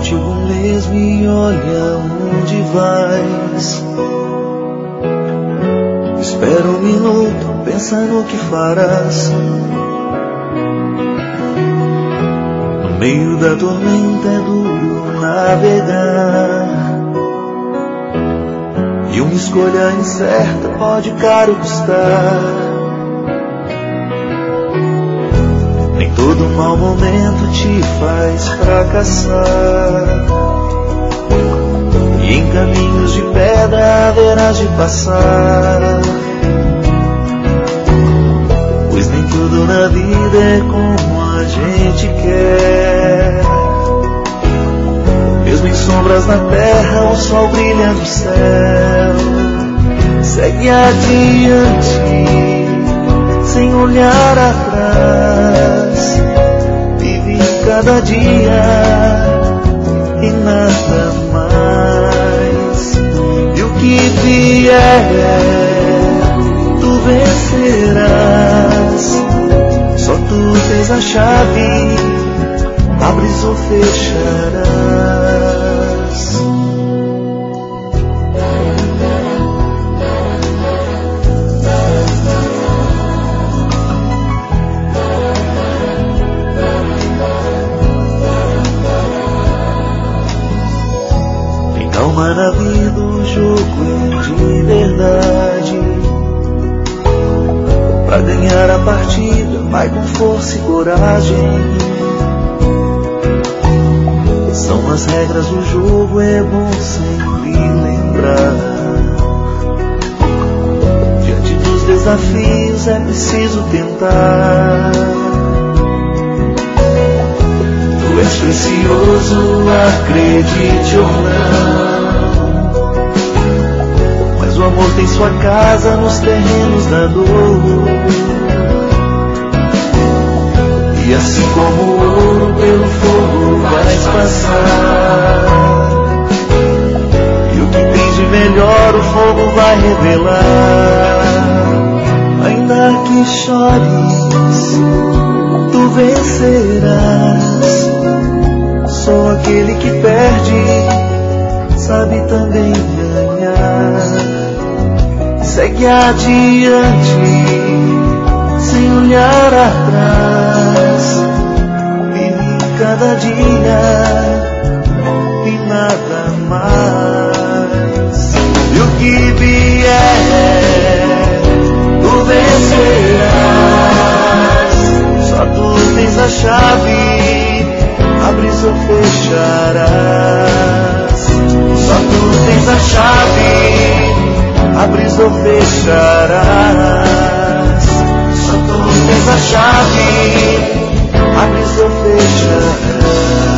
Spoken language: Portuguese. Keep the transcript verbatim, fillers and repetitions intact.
contigo mesmo e olha onde vais. Espera um minuto, pensa no que farás. No meio da tormenta é duro navegar, e uma escolha incerta pode caro custar. Nem todo mau momento te faz fracassar, e em caminhos de pedra haverás de passar. Pois nem tudo na vida é como a gente quer. Mesmo em sombras na terra, o sol brilha no céu. Segue adiante, sem olhar atrás. Vive cada dia e nada mais. E o que vier, tu vencerás. Só tu tens a chave, abres ou fecharás. Tem calma na vida, o jogo é de verdade. Pra ganhar a partida, vai com força e coragem. São as regras do jogo, é bom sempre lembrar. Diante dos desafios é preciso tentar. Tu és precioso, acredite ou não, mas o amor tem sua casa nos terrenos da dor. E assim como o ouro pelo fogo vais passar, e o que tens de melhor o fogo vai revelar. Ainda que chores, tu vencerás. Só aquele que perde sabe também ganhar. Segue adiante, sem olhar atrás. Vive cada dia e nada mais. E o que vier, tu vencerás. Só tu tens a chave, abres ou fecharás. Só tu tens a chave, abres ou fecharás. Só tu tens a chave, abres ou fecharás.